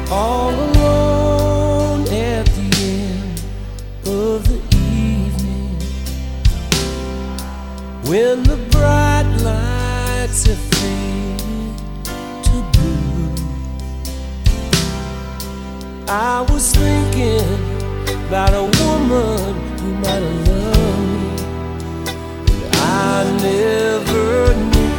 all alone at the end of the evening, when the bright lights have faded to blue. I was thinking about a woman who might have loved me, and I never knew.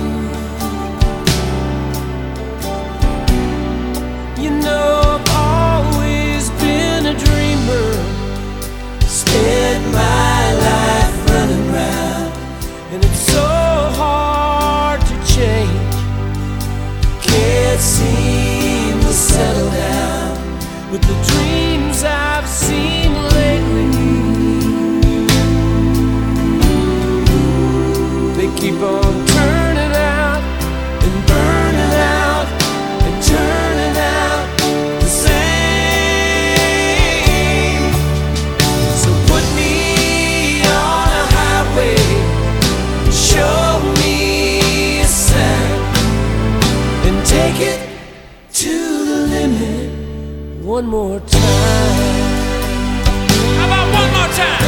You know, I've always been a dreamer, spent my life running round, and it's so hard to change, can't seem to settle down with the dreams I've seen lately. They keep on turning out and burning out and turning out the same. So put me on a highway, show me a sign, and take it to the limit one more time. How about one more time?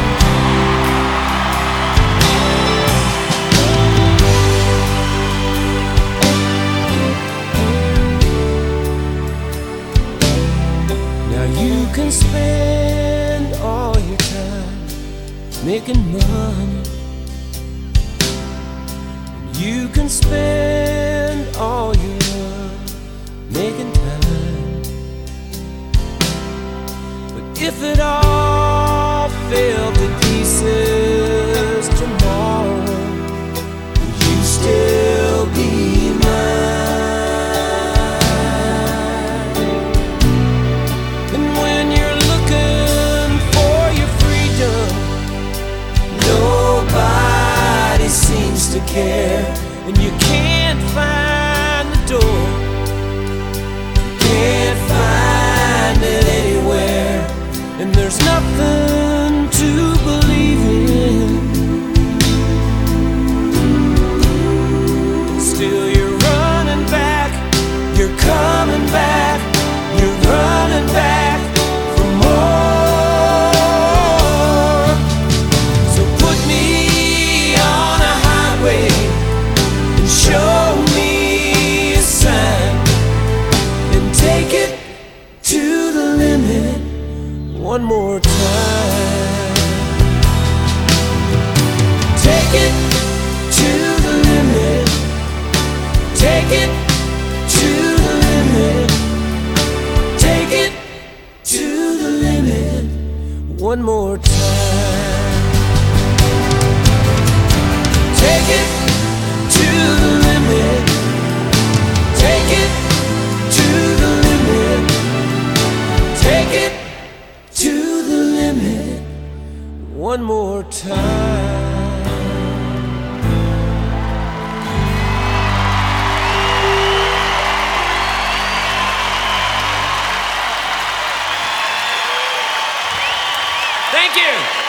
Now you can spend all your time making money, and you can spend all your love making time. If it all fell to pieces tomorrow, would you still be mine? And when you're looking for your freedom, nobody seems to care, and you can't find the door, can't find it anywhere. And there's nothing to believe in. Still you're running back, you're coming back, you're running back for more. So put me on a highway and show me a sign, and take it to the limit one more time. Take it to the limit. Take it to the limit. Take it to the limit one more time. Take it to the limit. Take it to the limit. Take it to the limit one more time. Thank you.